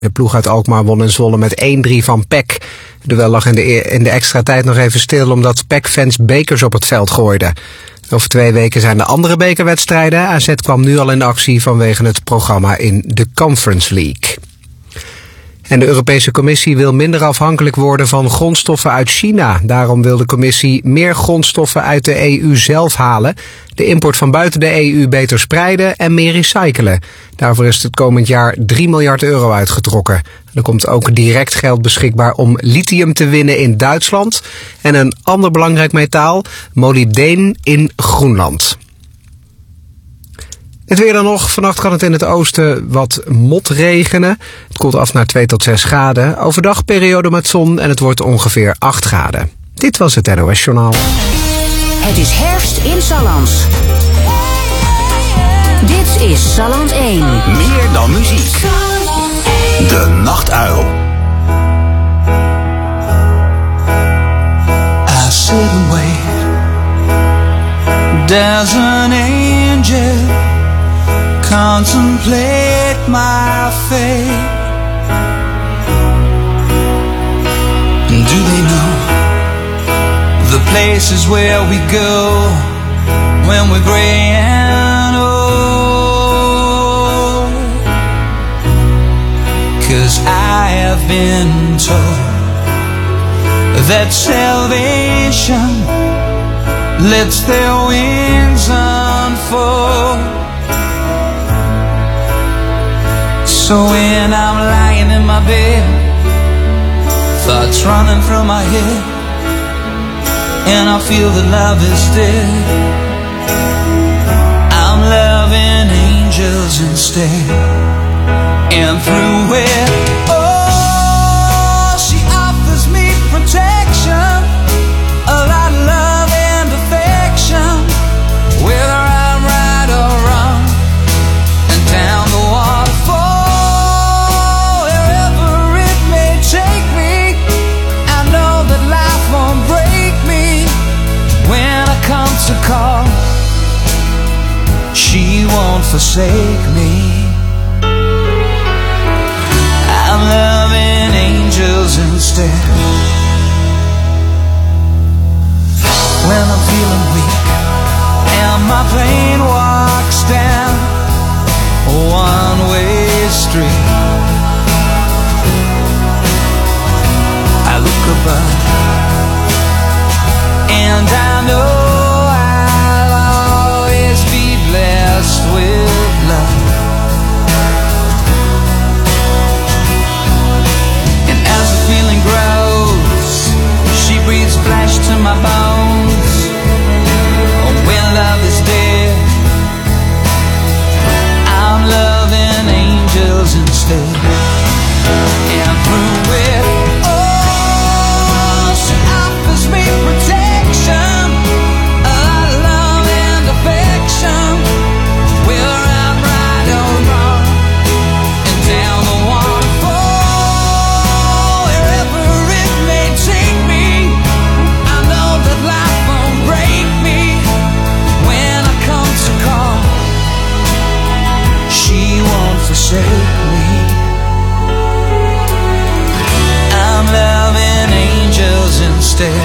De ploeg uit Alkmaar won in Zwolle met 1-3 van PEC. De duel lag in de extra tijd nog even stil omdat PEC-fans bekers op het veld gooiden. Over 2 weken zijn de andere bekerwedstrijden. AZ kwam nu al in actie vanwege het programma in de Conference League. En de Europese Commissie wil minder afhankelijk worden van grondstoffen uit China. Daarom wil de Commissie meer grondstoffen uit de EU zelf halen, de import van buiten de EU beter spreiden en meer recyclen. Daarvoor is het komend jaar 3 miljard euro uitgetrokken. Er komt ook direct geld beschikbaar om lithium te winnen in Duitsland en een ander belangrijk metaal, molybdeen, in Groenland. Het weer dan nog. Vannacht kan het in het oosten wat motregenen. Het koelt af naar 2 tot 6 graden. Overdag periode met zon en het wordt ongeveer 8 graden. Dit was het NOS Journaal. Het is herfst in Sallands. Dit is Salland 1. Meer dan muziek. De Nachtuil. I sit and wait. There's an angel. Contemplate my fate. And do they know the places where we go when we're gray and old? 'Cause I have been told that salvation lets their wings unfold. So when I'm lying in my bed, thoughts running from my head, and I feel that love is dead, I'm loving angels instead. And through it, oh, she offers me protection, a lot of love and affection, whether I'm right or wrong, and down the waterfall, wherever it may take me, I know that life won't break me when I come to call. She won't forsake me. I'm loving angels instead. When I'm feeling weak and my pain walks down a one-way street, I look above and I know I'll always be blessed with love. And as the feeling grows, she breathes flesh to my bones. Oh, when love is dead, I'm loving angels instead. And through it, oh, she offers me protection, a lot of love and affection, whether I'm right or wrong, and down the waterfall, wherever it may take me, I know that life won't break me when I come to call. She won't forsake me. I'm loving angels instead.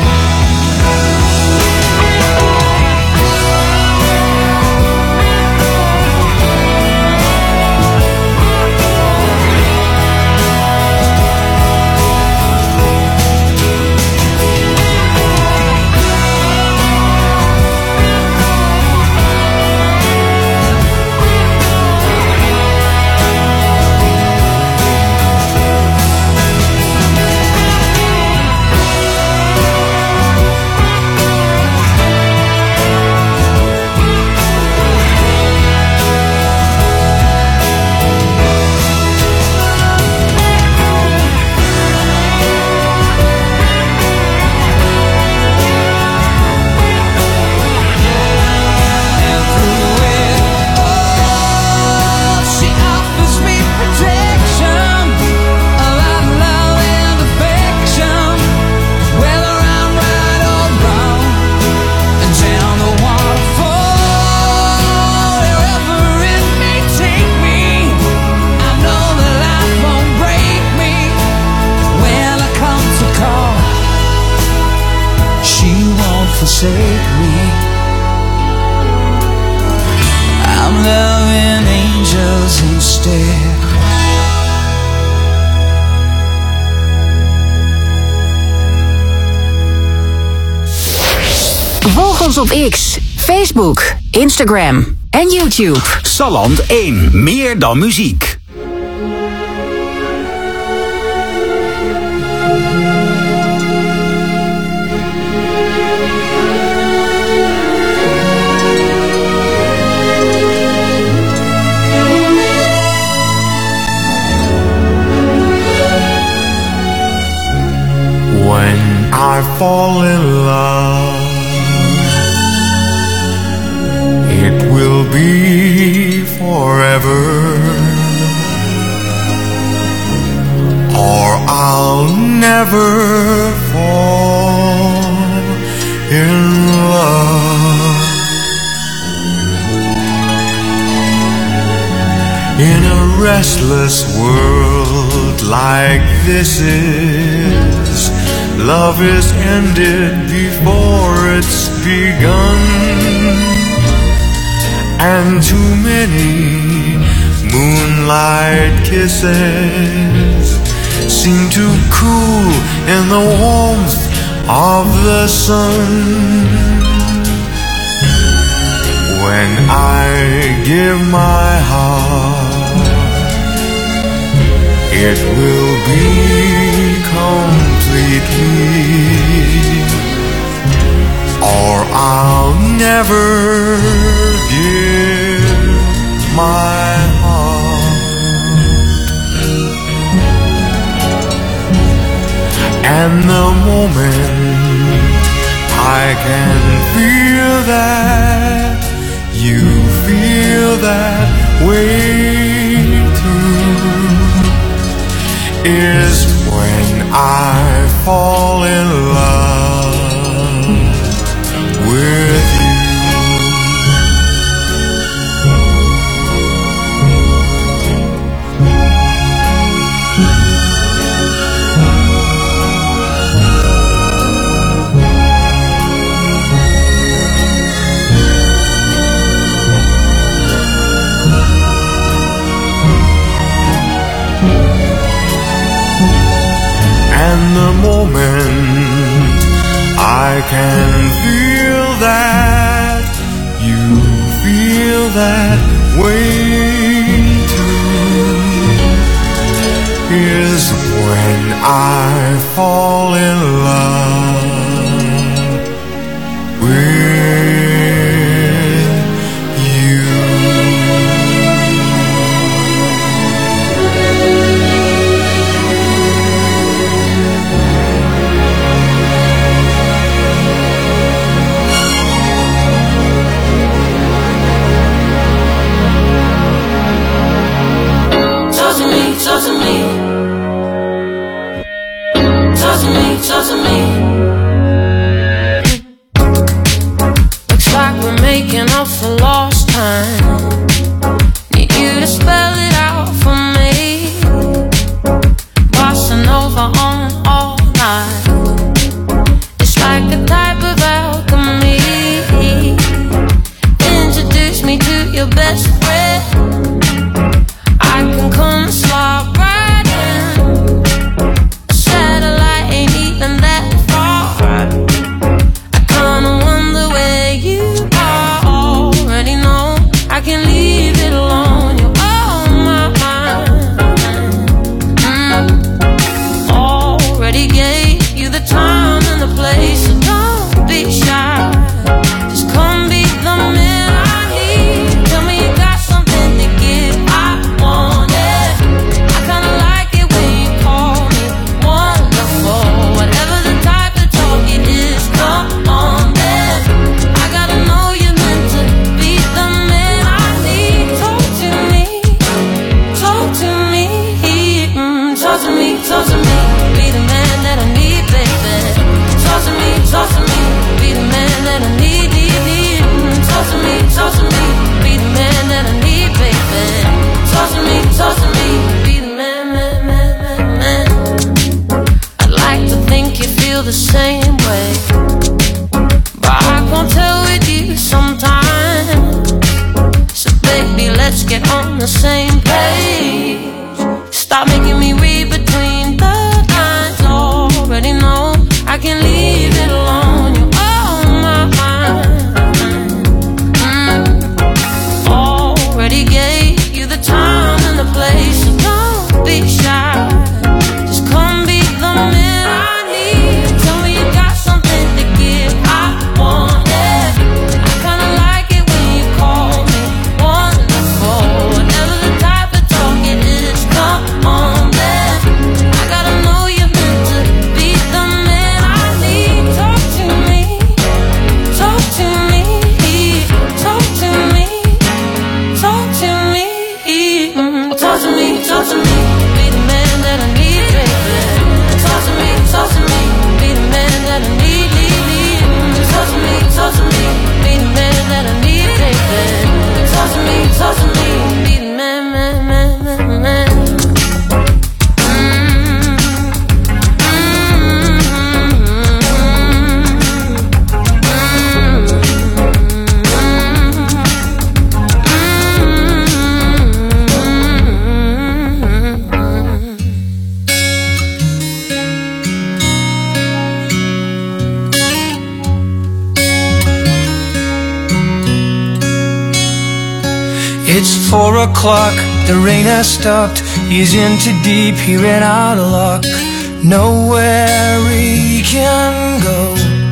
forsake me. I'm loving angels instead. Volg ons op X, Facebook, Instagram en YouTube. Salland 1, meer dan muziek. When I fall in love, it will be forever, or I'll never fall in love. In a restless world like this is, love is ended before it's begun, and too many moonlight kisses seem to cool in the warmth of the sun. When I give my heart, it will be completely, or I'll never give my heart. And the moment I can feel that you feel that way too is when I fall in love with you. And the moment I can feel that you feel that way too is when I fall in love with you. Talk to me. Looks like we're making up for lost time. Need you to spell it out for me. Bossa Nova on all night. It's like a type of alchemy. Introduce me to your best friend. I can come slide right in. Satellite ain't even that far. I kinda wonder where you are. Already know I can leave it alone. You're on my mind. Already gave you the time and the place, so don't be shy. Just come be the man I need. Tell me you got something to give. I want it. I kinda like it when you call me wonderful. Whatever the type of talk it is, come on then. I gotta know you're meant to be the man I need. Talk to me, talk to me, talk to me, talk to me. Be the man that I need, baby. Talk to me, be the man that I need, need. Talk to me, be the man that I need, baby. Talk to me, be the man, man. I'd like to think you feel the same way, but I It's 4 o'clock, the rain has stopped. He's in too deep, he ran out of luck. Nowhere he can go.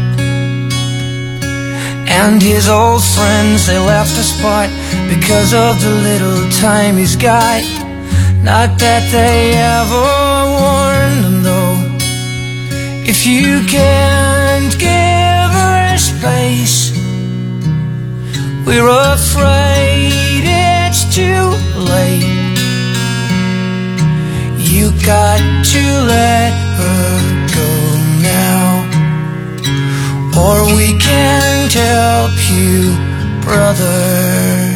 And his old friends, they left the spot because of the little time he's got. Not that they ever warned him though. If you can't give her space, we're afraid it's too late. You got to let her go now, or we can't help you, brother.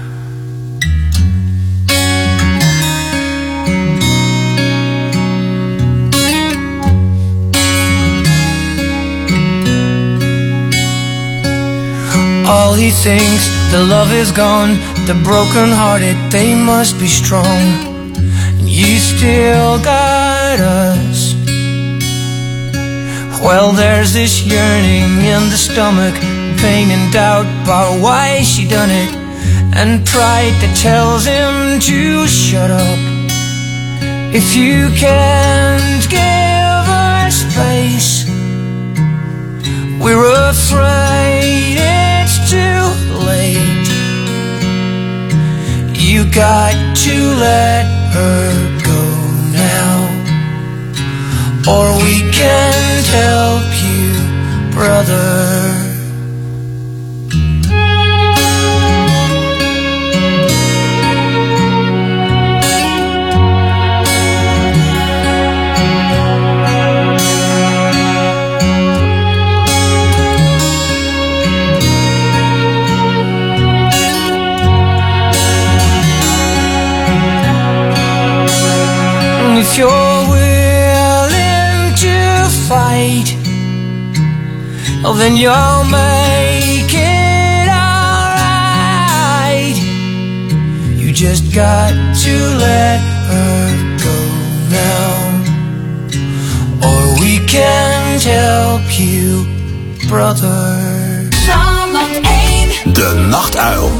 All he thinks, the love is gone. The broken hearted, they must be strong. You still got us. Well, there's this yearning in the stomach, pain and doubt about why she done it, and pride that tells him to shut up. If you can't give her space, we're afraid it's too late. You got to let her go now, or we can't help you, brother. If you're willing to fight, oh, then you'll make it alright. You just got to let her go now, or we can't help you, brother. Zandvoort 1. De Nachtuil.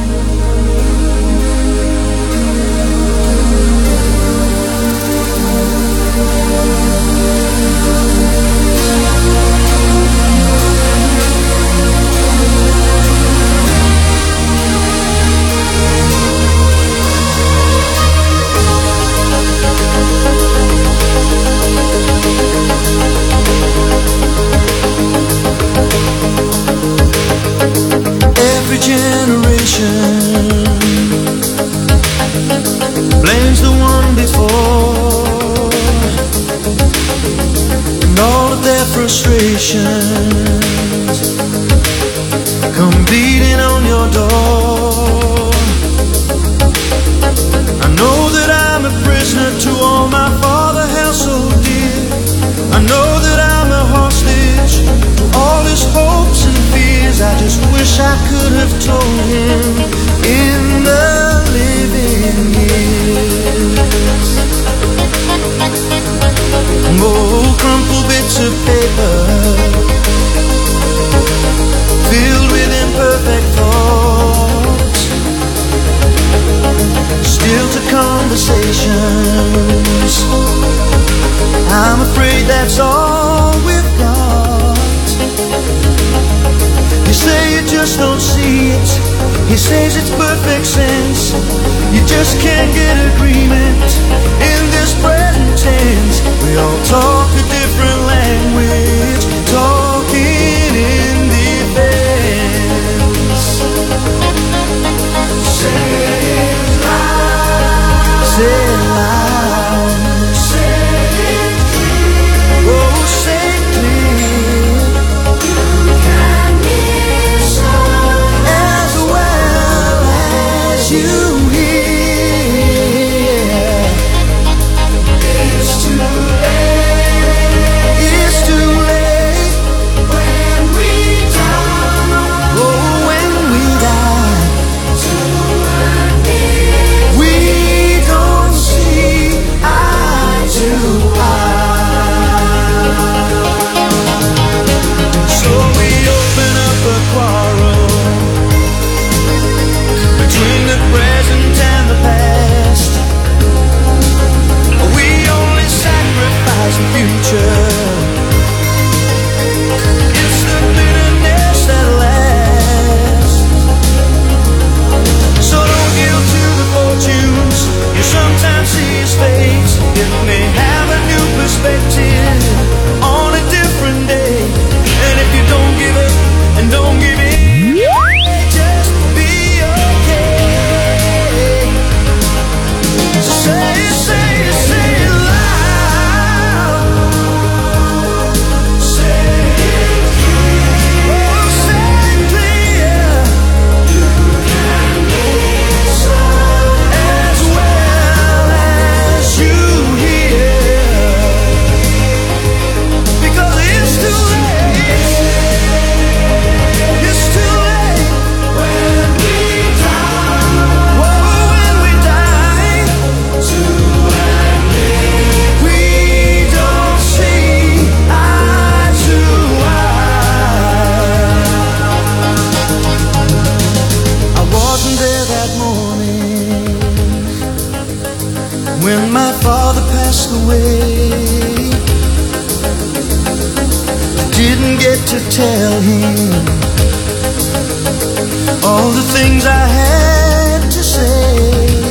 Every generation blames the one before, and all of their frustrations come beating on your door. I know that I'm a prisoner to all my father held so dear. I know that I'm a hostage to all his hopes and fears. I just wish I could have told him in the living years. Oh, crumpled bits of paper filled with imperfect thoughts, still to conversations. I'm afraid that's all we've got. You say you just don't see it. He says it's perfect sense. You just can't get agreement in this present tense. We all talk a different language, talking in defense. Say it loud. Say it loud. Say it clear. Oh, say it clear. You can miss as well as you hear. It's to tell him all the things I had to say.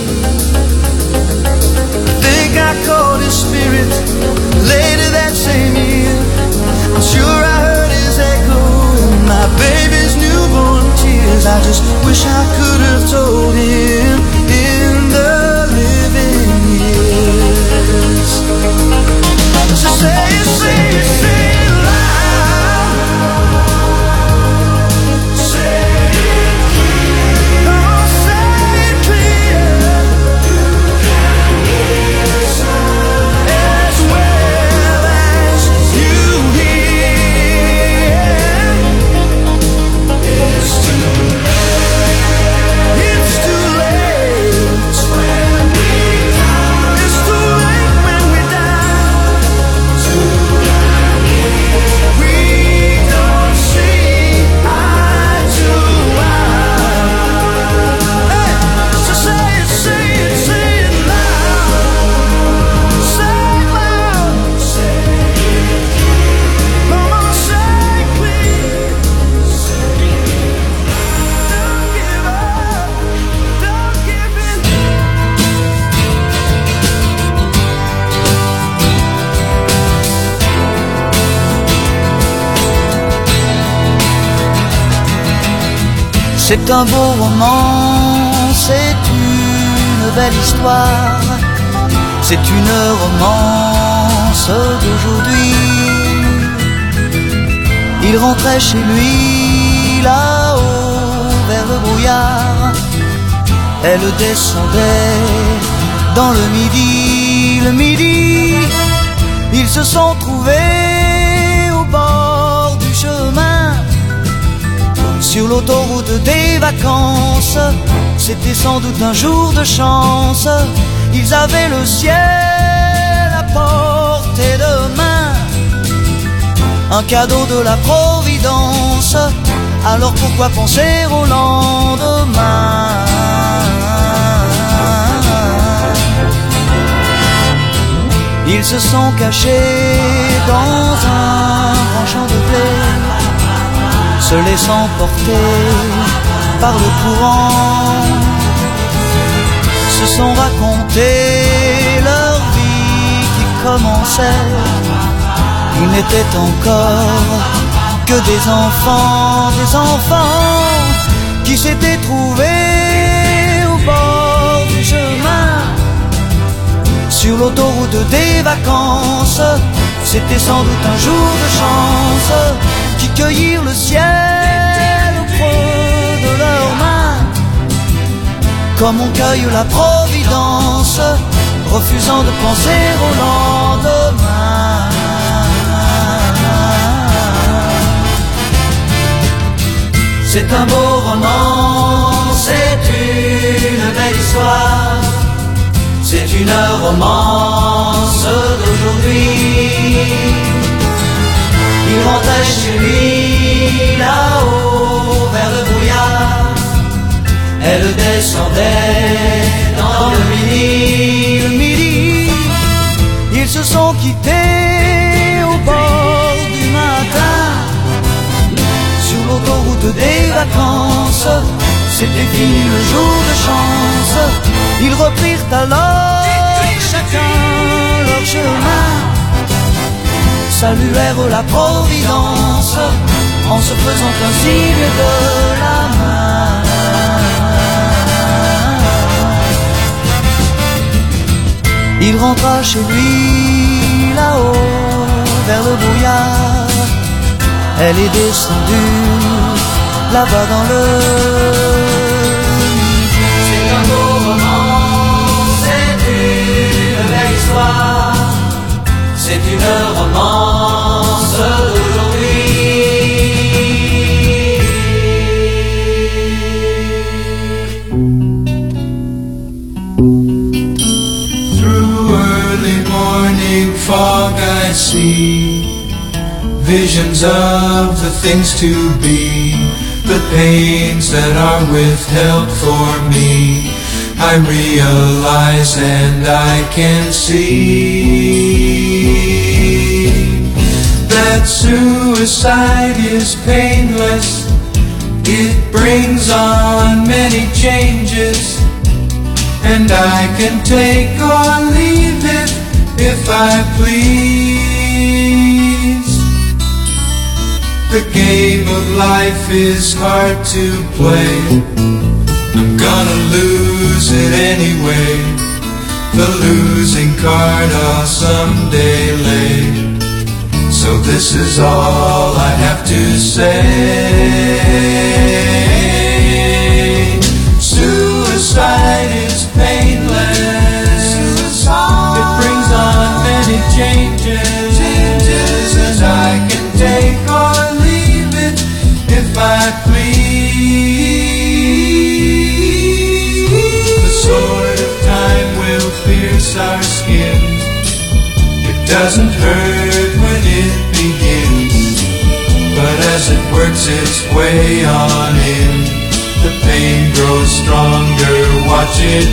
I think I caught his spirit later that same year. I'm sure I heard his echo in my baby's newborn tears. I just wish I could have told him in the living years. So say it, say it, say it loud. Say it clear. Oh, say it clear. You can listen as well as you hear. It's too late. It's too late when we die. It's too late when we die. We don't see eye to eye. Hey, so say it, say it, say it loud. Say it loud. Say it. Mama, say it please. Don't give up. Don't give in. C'est un beau roman, c'est une belle histoire, c'est une romance d'aujourd'hui. Il rentrait chez lui là-haut vers le brouillard, elle descendait dans le midi, ils se sont trouvés au bord du chemin. Sur l'autoroute des vacances, c'était sans doute un jour de chance. Ils avaient le ciel à portée de main, un cadeau de la Providence. Alors pourquoi penser au lendemain? Ils se sont cachés dans un grand champ de blé, se laissant porter par le courant, se sont raconté leur vie qui commençait. Ils n'étaient encore que des enfants qui s'étaient trouvés au bord du chemin. Sur l'autoroute des vacances, c'était sans doute un jour de chance, qui cueillirent le ciel au creux de leurs mains, comme on cueille la providence, refusant de penser au lendemain. C'est un beau roman, c'est une belle histoire, c'est une romance d'aujourd'hui. Il rentrait chez lui là-haut vers le brouillard, elle descendait dans le midi. Ils se sont quittés au bord du matin, sur l'autoroute des vacances. C'était fini le jour de chance. Ils reprirent alors chacun leur chemin, saluèrent la Providence en se faisant un signe de la main. Il rentra chez lui là-haut vers le brouillard, elle est descendue là-bas dans le midi. C'est un beau roman, c'est une belle histoire, c'est une romance d'aujourd'hui. Through early morning fog I see visions of the things to be, the pains that are withheld for me. I realize and I can see that Suicide is painless. It brings on many changes, and I can take or leave it if I please. The game of life is hard to play. I'm gonna lose it anyway. The losing card I'll someday lay. So this is all I have to say. Suicide is painless. It brings on many changes, and I can take or leave it if I please. The sword of time will pierce our skin. It doesn't hurt when it begins, but as it works its way on in, the pain grows stronger, watch it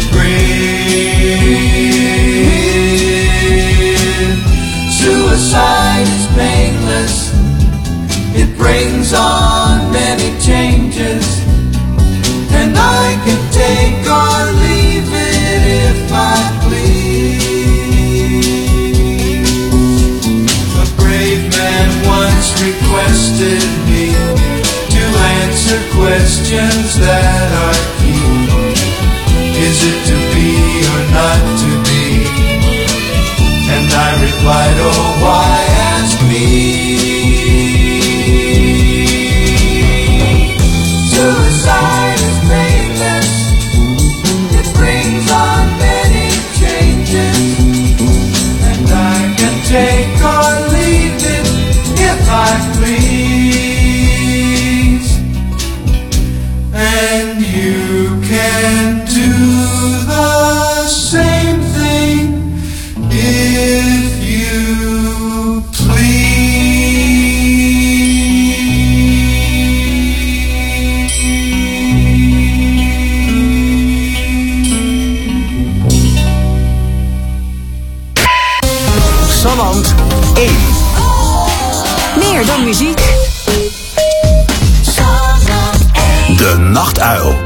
grin. Suicide is painless. It brings on many changes, and I can take or leave it if I please. A brave man once requested me to answer questions that are key. Is it to be or not to be? And I replied, oh, why ask me? Suicide is painless. It brings on many changes, and I can take or leave it if I please. And you can do the same thing if you Salland 1. Meer dan muziek. De Nachtuil.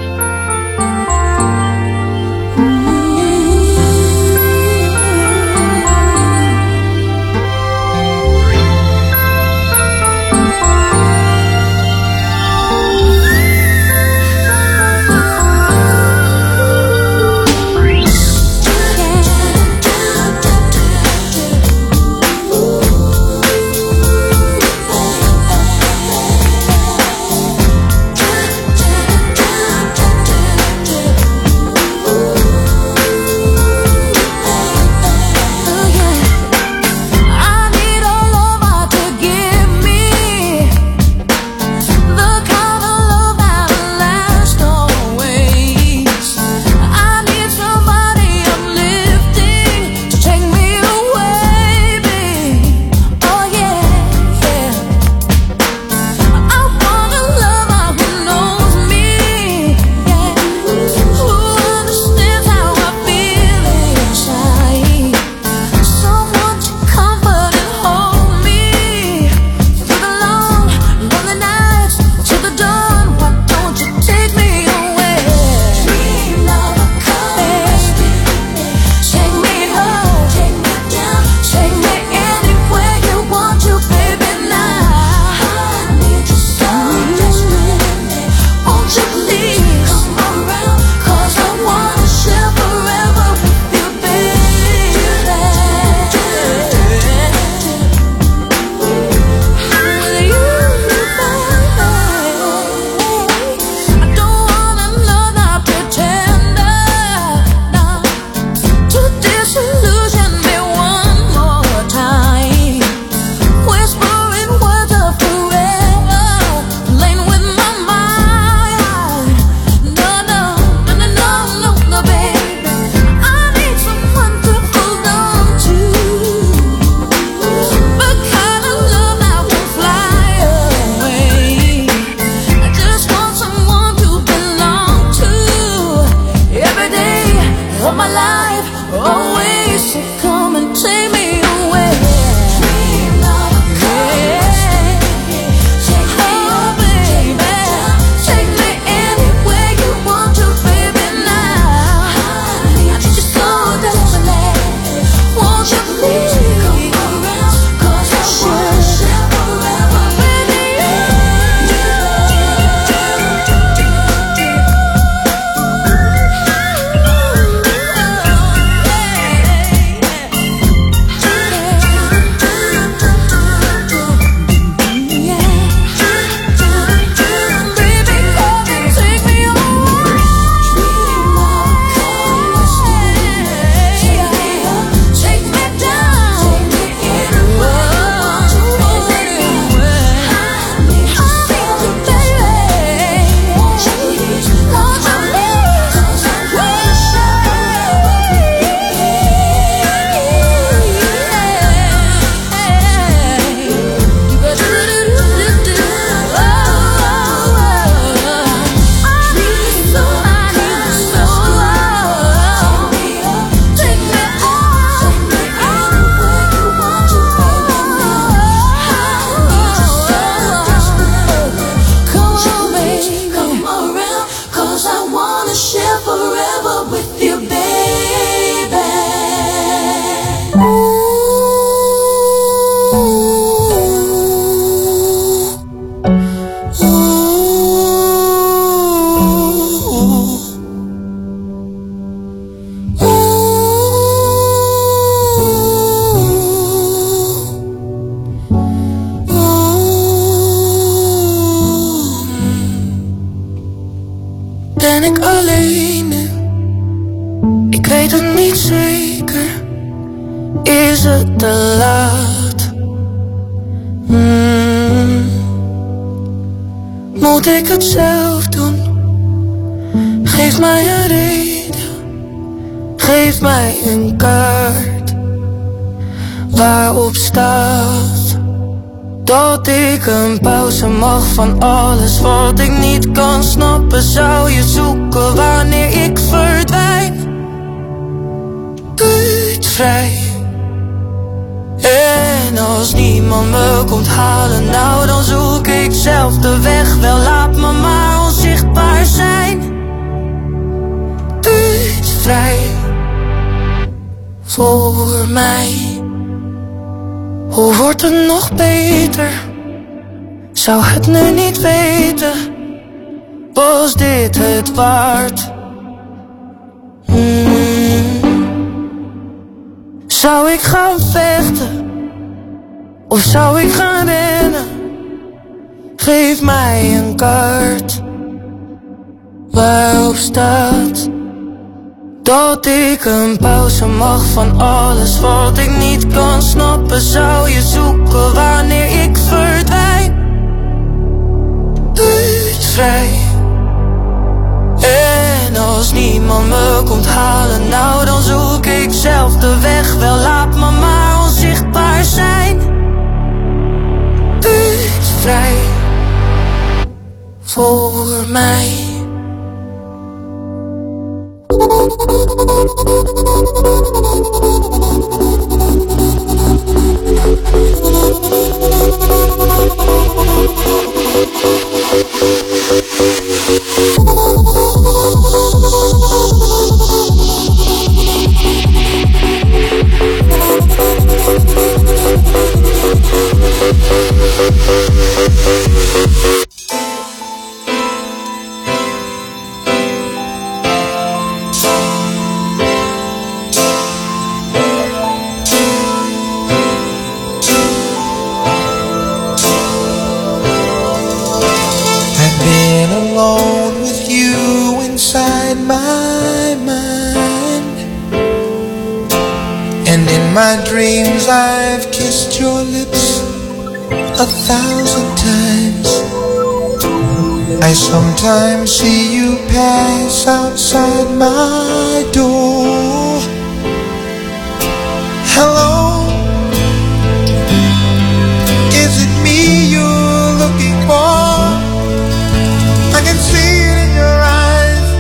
ben ik alleen nu? Ik weet het niet zeker. Is het te laat? Moet ik het zelf doen? Geef mij een reden. Geef mij een kaart waarop staat dat ik een pauze mag van alles wat ik niet kan snappen. Zou je zoeken wanneer ik verdwijn? Buurtvrij. En als niemand me komt halen, nou dan zoek ik zelf de weg wel. Laat me maar onzichtbaar zijn. Buurtvrij. Voor mij. Hoe wordt het nog beter? Zou het nu niet weten? Was dit het waard? Zou ik gaan vechten? Of zou ik gaan rennen? Geef mij een kaart waarop staat dat ik een pauze mag van alles wat ik niet kan snappen. Zou je zoeken wanneer ik verdwijn? Buurtvrij. En als niemand me komt halen, nou dan zoek ik zelf de weg wel. Laat me maar onzichtbaar zijn. Buurtvrij. Voor mij. my dreams I've kissed your lips 1,000 times. I sometimes see you pass outside my door. Hello, is it me you're looking for? I can see it in your eyes,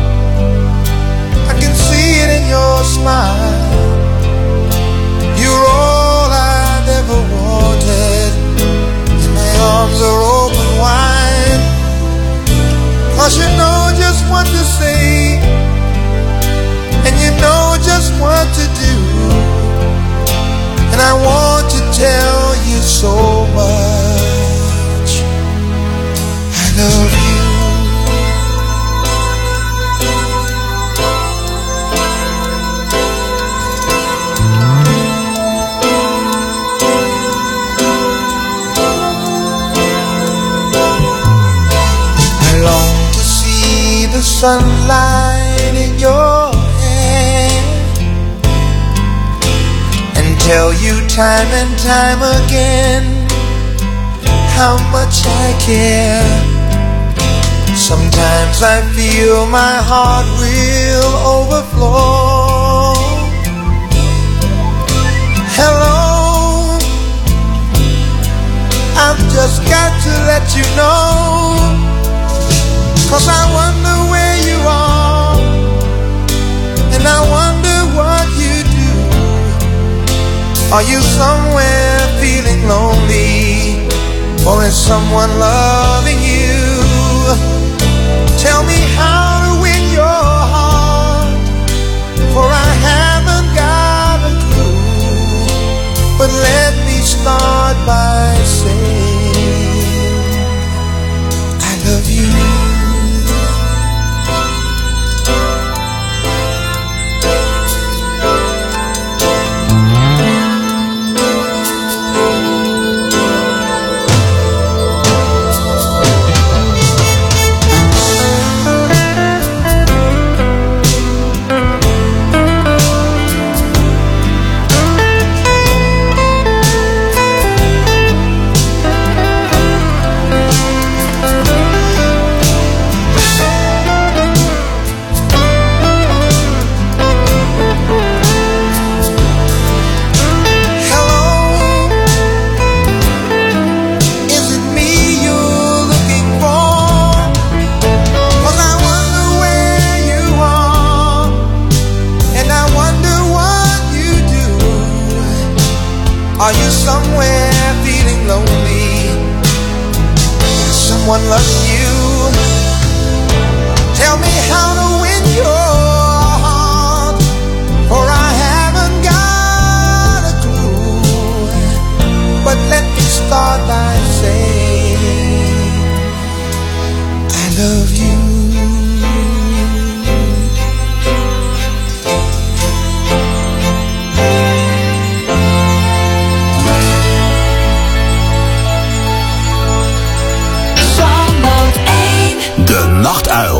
I can see it in your smile. You're all I've ever wanted, and my arms are open wide, 'cause you know just what to say, and you know just what to do. And I want to tell you so much, I love you. I long to see the sunlight in your hair and tell you time and time again how much I care. Sometimes I feel my heart will overflow. Hello, I've just got to let you know, 'cause I wonder where you are, and I wonder what you do. Are you somewhere feeling lonely, or is someone loving you? Tell me how to win your heart, for I haven't got a clue. But let me start by saying I love you. Are you somewhere feeling lonely? Does someone love you? Tell me how to win your heart, for I haven't got a clue. But let me start by saying I love you. De Nachtuil.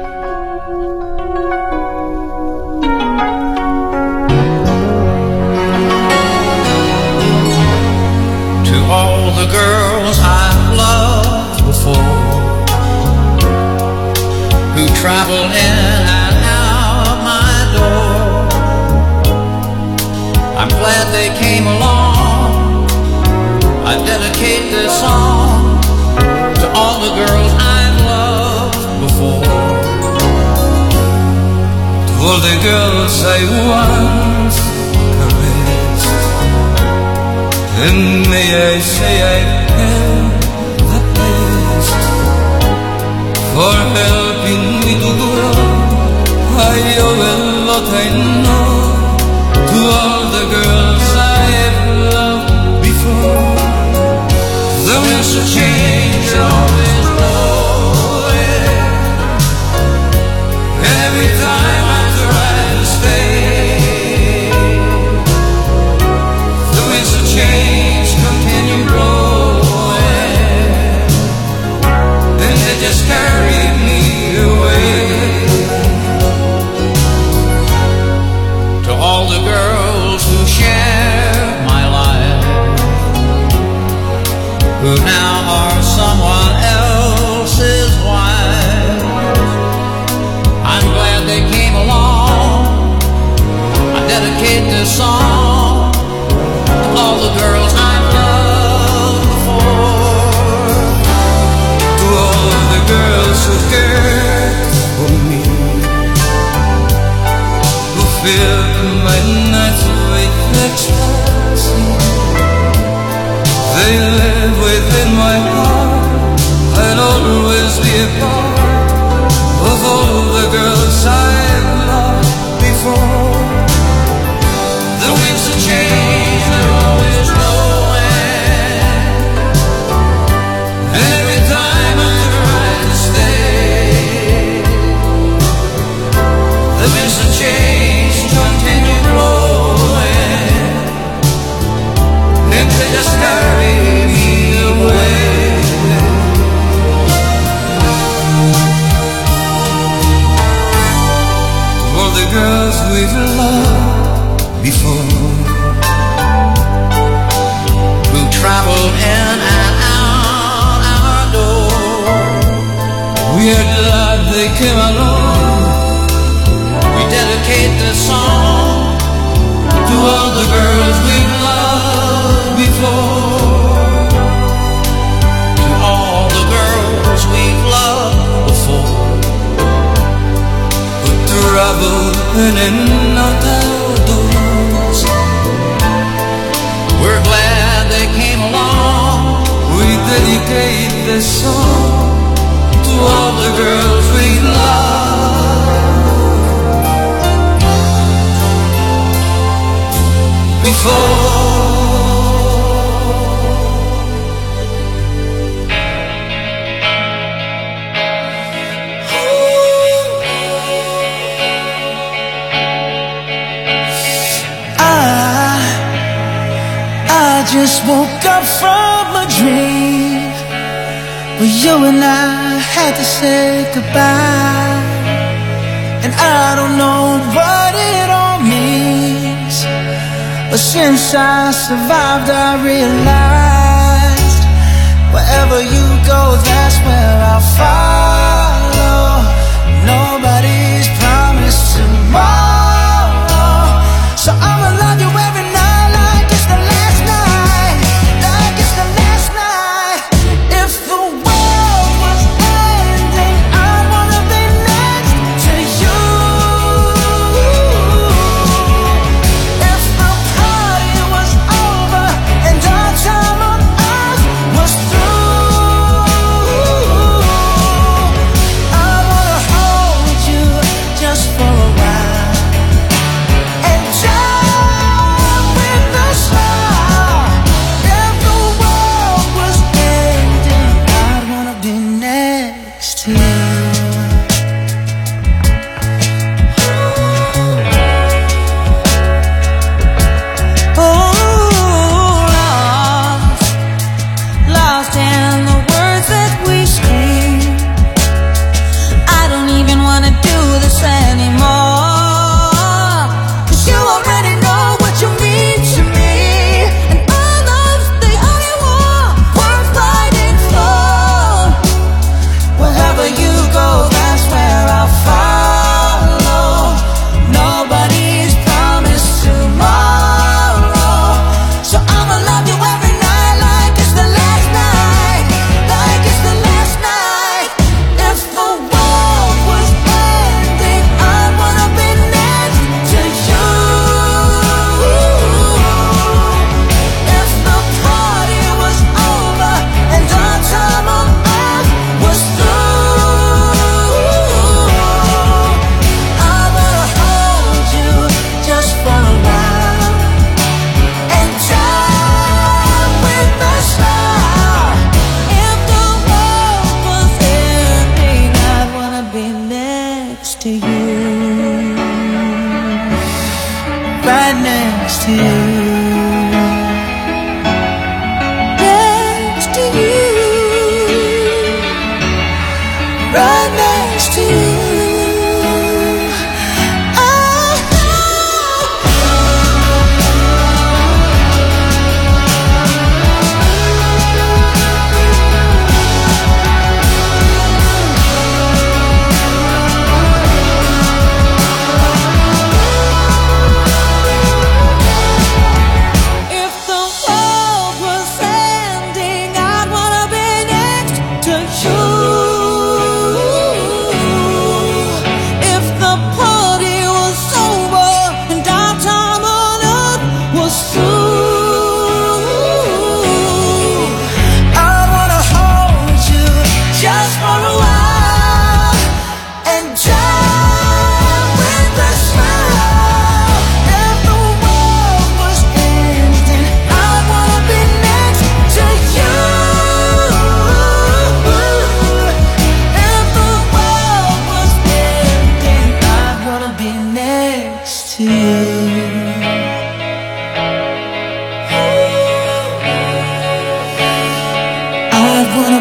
To all the girls I've loved before, who travel in and out my door, I'm glad they came along. I dedicate this song to all the girls I've loved before. To all the girls I once caressed, and may I say I am the best for helping me to grow. I owe a lot, I know, to all the girls I've loved before. The winds of change always blowing. Every time I try to stay, the winds of change continue blowing, and they just carry me away. To all the girls who share my life, who now are someone else's wife, I'm glad they came along. I dedicate this song to all the girls I've loved before. To all the girls who cared for me, who filled my nights with ecstasy. They live within my heart. I'll always be a part of all the girls I've loved before. The winds of change are always blowing. Every time I try to stay, the winds of change continue blowing, and they just carry me away. For the girls we've loved before, who traveled in and out our door, we are glad they came along. We dedicate this song to all the girls we've loved before. To all the girls we've loved before, who traveled in and out our doors, we're glad they came along. We dedicate this song to all the girls we loved before. I just woke up from a dream where you and I had to say goodbye, and I don't know what it all means, but since I survived I realized wherever you go, that's where I'll follow. Nobody's promised tomorrow, so I'ma love you every night like it's the last night, like it's the last night. If the world was ending, I wanna be next to you. If the party was over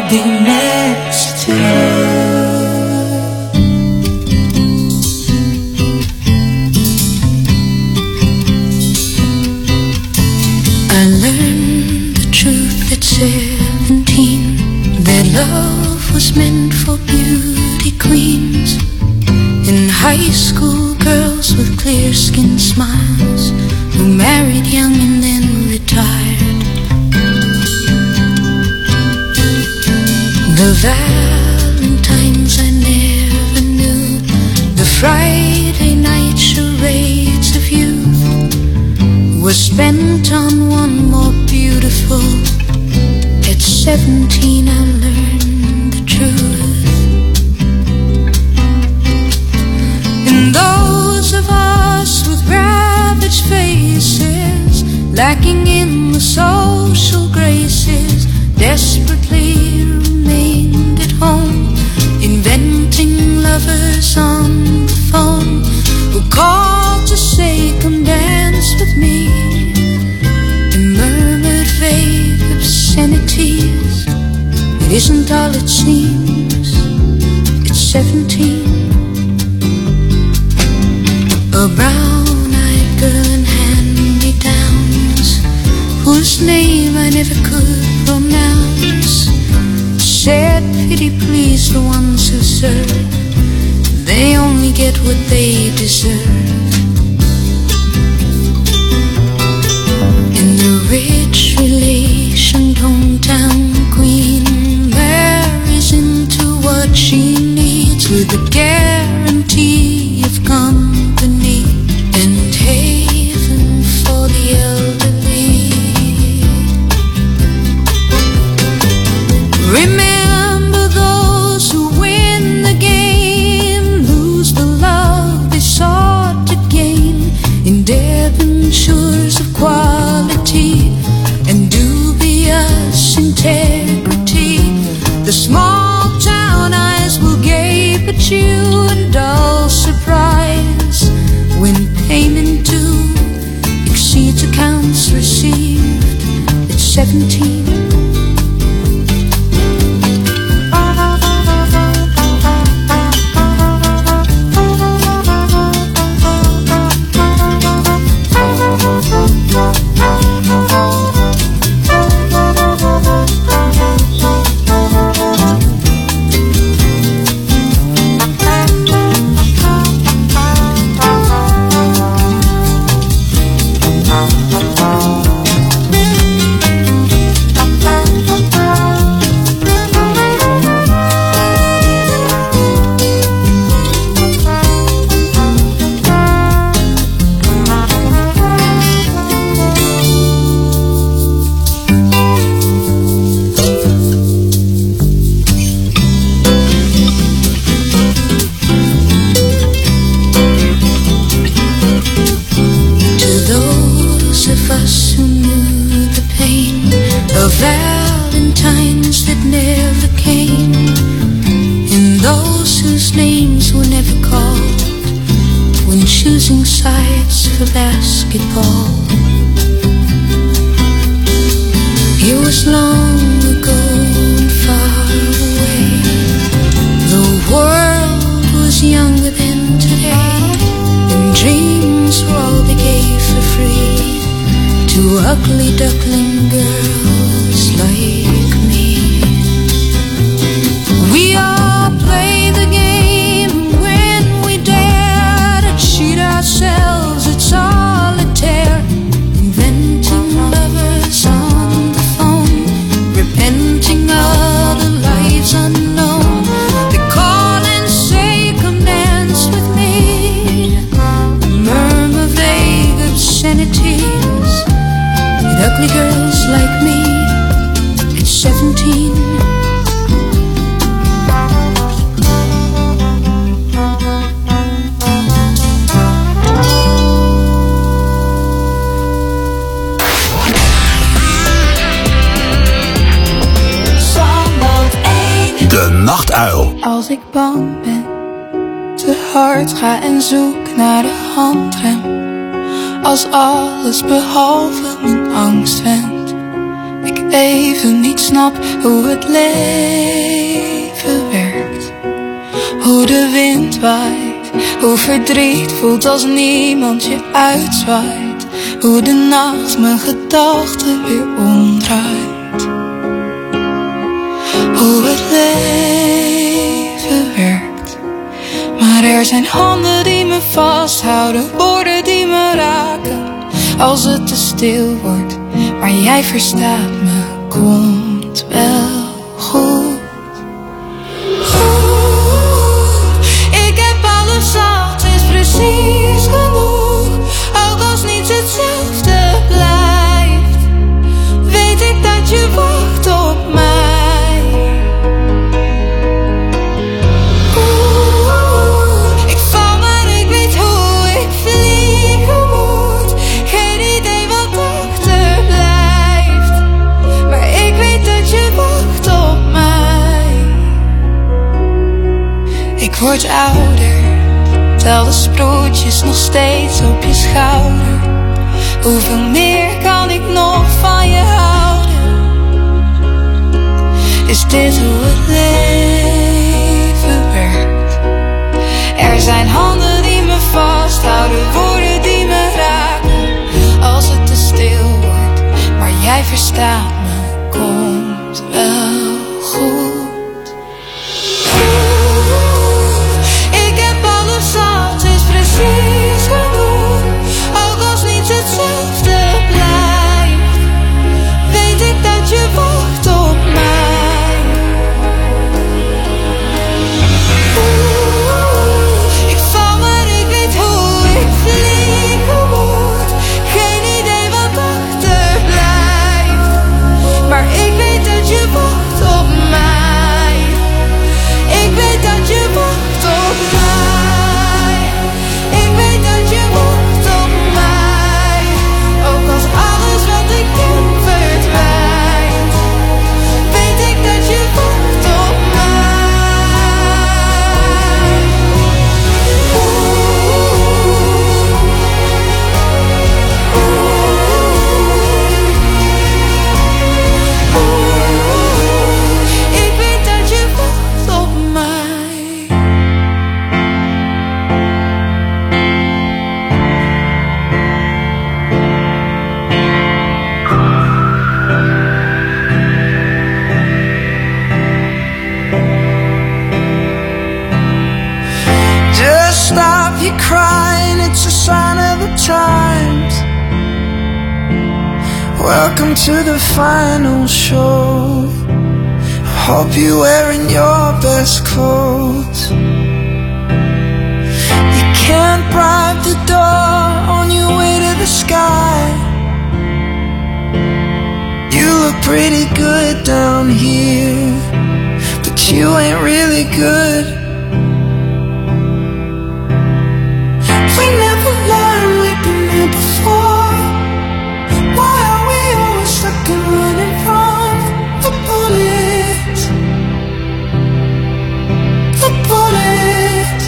I'll be next to you. I learned the truth at 17, that love was meant for beauty queens. In high school, girls with clear-skinned smiles who married young and then retired. The Valentines I never knew, the Friday night charades of youth, were spent on one more beautiful. At 17 I learned the truth. And those of us with ravaged faces, lacking in the social graces, desperately remained at home, inventing lovers on the phone, who called to say, come dance with me, and murmured vague obscenities. It isn't all it seems, it's 17. A brown-eyed girl in hand-me-downs, whose name I never could pronounce, said, pity please the ones who serve, they only get what they deserve. And the rich relationed hometown queen marries into what she needs, with a guarantee of company and haven for the elderly. Remember, those who win the game lose the love they sought to gain, in debentures of quality and dubious integrity. The small town eyes will gape at you in dull surprise when payment due exceeds accounts received at 17. Valentines that never came, and those whose names were never called when choosing sides for basketball. It was long ago and far away. The world was younger than today, and dreams were all they gave for free to ugly duckling girls like me. We all play the game when we dare to cheat ourselves at solitaire, inventing lovers on the phone, repenting of the lives unknown. They call and say, come dance with me, murmur vague obscenities. Ugly girls like me at 17. De Nachtuil. Als ik bang ben, te hard ga en zoek naar de handrem, als alles behalve mijn angst wendt, ik even niet snap hoe het leven werkt. Hoe de wind waait, hoe verdriet voelt als niemand je uitzwaait. Hoe de nacht mijn gedachten weer omdraait. Hoe het leven werkt. Maar er zijn handen die me vasthouden, woorden die me raken. Als het te stil wordt, maar jij verstaat me, komt wel goed. Ik heb alles al, het is precies genoeg. Ook als niets hetzelfde blijft, weet ik dat je wacht op mij. Ik val maar ik weet hoe ik vliegen moet. Geen idee wat achterblijft, maar ik weet dat je wacht op mij. Ik word ouder, tel de sproetjes nog steeds op je schouder. Hoeveel meer kan ik nog van je houden? Is dit hoe het leven werkt? Er zijn handen die me vasthouden, woorden die me raken. Als het te stil wordt, maar jij verstaat me, komt wel goed. Ik heb alles al, het is precies genoeg. Ook als niets hetzelfde blijft, weet ik dat je wacht op mij. Ik val maar ik weet hoe ik vliegen moet. Geen idee wat achterblijft, maar ik weet dat je wacht op mij. Ik weet dat je wacht op mij. Ik weet dat je wacht op mij. Ook als alles wat ik ken verdwijnt, weet ik dat je wacht op mij. Ik weet dat je wacht op mij. Just stop your crying, it's a sign of the times. Welcome to the final show. I hope you're wearing your best clothes. You can't bribe the door on your way to the sky. You look pretty good down here, but you ain't really good. We never learned, we've been here before. Why are we always stuck and running from the bullets? The bullets.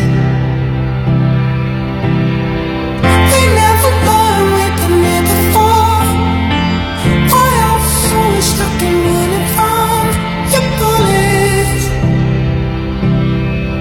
We never learned, we've been here before. Why are we always stuck and running from your bullets?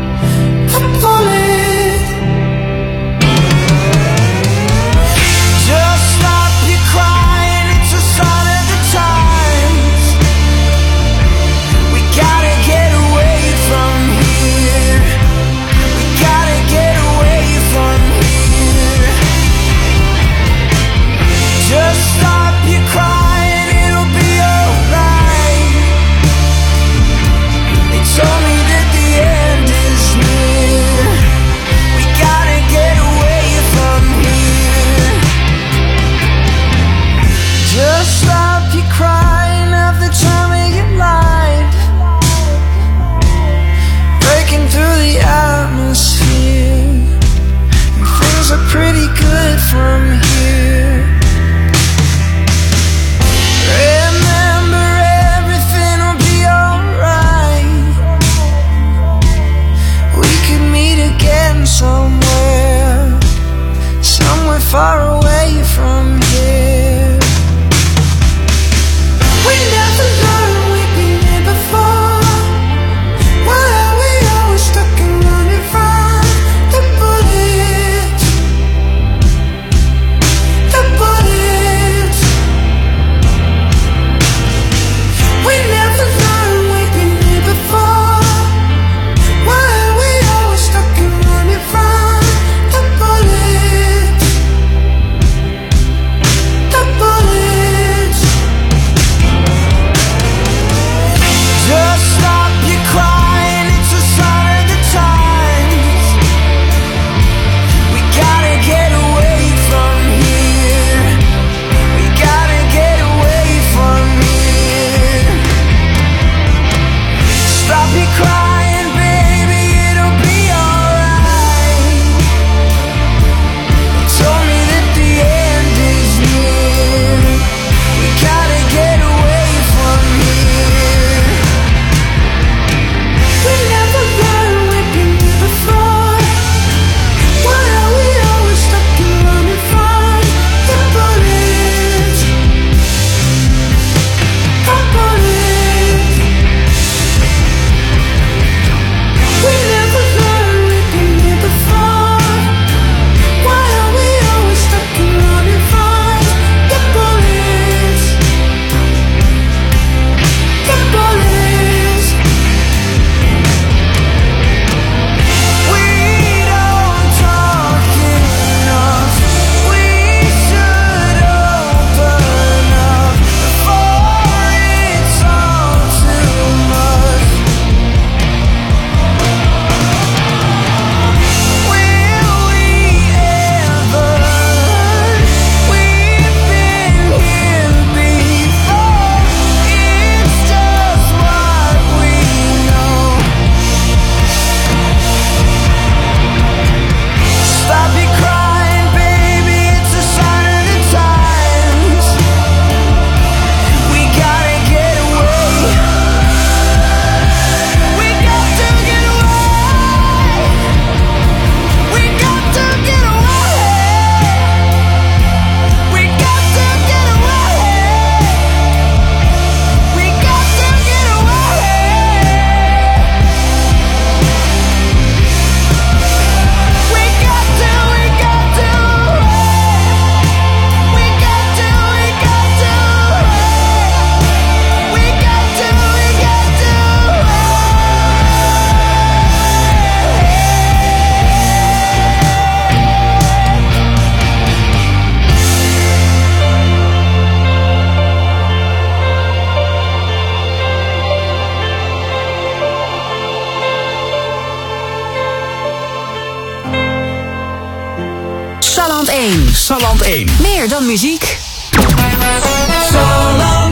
Salland 1. Meer dan muziek. Salland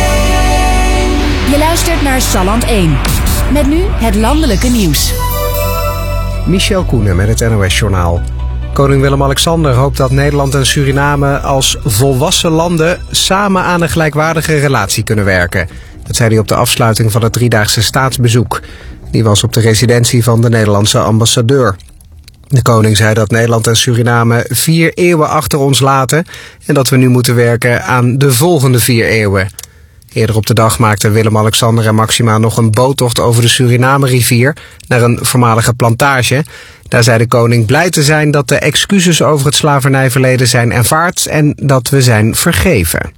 1. Je luistert naar Salland 1. Met nu het landelijke nieuws. Michel Koenen met het NOS-journaal. Koning Willem-Alexander hoopt dat Nederland en Suriname als volwassen landen samen aan een gelijkwaardige relatie kunnen werken. Dat zei hij op de afsluiting van het 3-daagse staatsbezoek. Die was op de residentie van de Nederlandse ambassadeur. De koning zei dat Nederland en Suriname 4 eeuwen achter ons laten en dat we nu moeten werken aan de volgende 4 eeuwen. Eerder op de dag maakten Willem-Alexander en Maxima nog een boottocht over de Suriname-rivier naar een voormalige plantage. Daar zei de koning blij te zijn dat de excuses over het slavernijverleden zijn aanvaard en dat we zijn vergeven.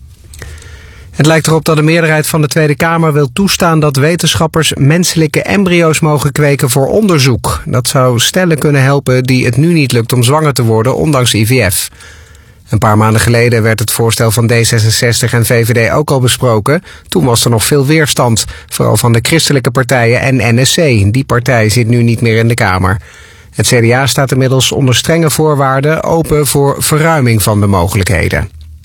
Het lijkt erop dat de meerderheid van de Tweede Kamer wil toestaan dat wetenschappers menselijke embryo's mogen kweken voor onderzoek. Dat zou stellen kunnen helpen die het nu niet lukt om zwanger te worden, ondanks IVF. Een paar maanden geleden werd het voorstel van D66 en VVD ook al besproken. Toen was er nog veel weerstand, vooral van de christelijke partijen en NSC. Die partij zit nu niet meer in de Kamer. Het CDA staat inmiddels onder strenge voorwaarden open voor verruiming van de mogelijkheden.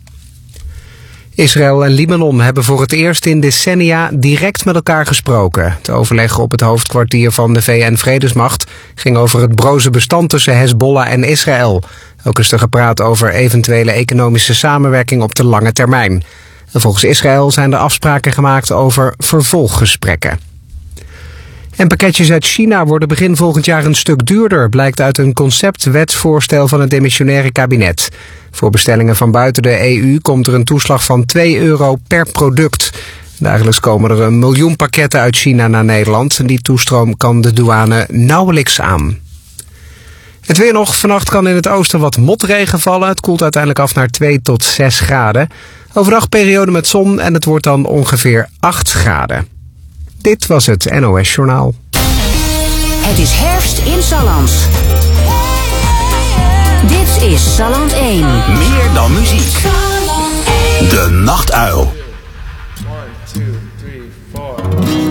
Israël en Libanon hebben voor het eerst in decennia direct met elkaar gesproken. Het overleg op het hoofdkwartier van de VN-vredesmacht ging over het broze bestand tussen Hezbollah en Israël. Ook is er gepraat over eventuele economische samenwerking op de lange termijn. En volgens Israël zijn er afspraken gemaakt over vervolggesprekken. En pakketjes uit China worden begin volgend jaar een stuk duurder, blijkt uit een conceptwetsvoorstel van het demissionaire kabinet. Voor bestellingen van buiten de EU komt er een toeslag van €2 per product. Dagelijks komen er 1 miljoen pakketten uit China naar Nederland. Die toestroom kan de douane nauwelijks aan. Het weer nog. Vannacht kan in het oosten wat motregen vallen. Het koelt uiteindelijk af naar 2 tot 6 graden. Overdag periode met zon en het wordt dan ongeveer 8 graden. Dit was het NOS Journaal. Het is herfst in Salland. Dit is Salland 1. Meer dan muziek. De Nachtuil. 1, 2, 3, 4.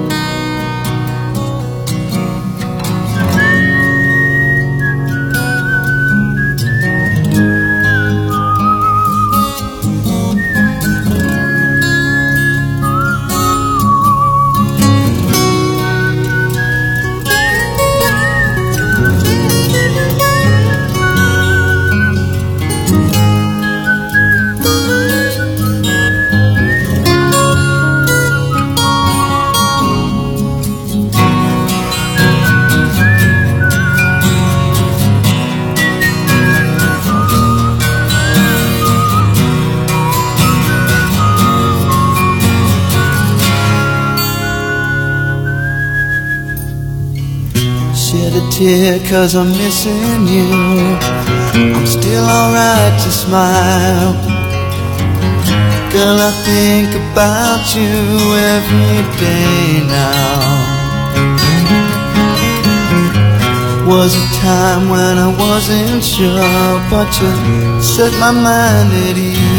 Tear 'cause I'm missing you. I'm still alright to smile. Girl, I think about you every day now. Was a time when I wasn't sure, but you set my mind at ease.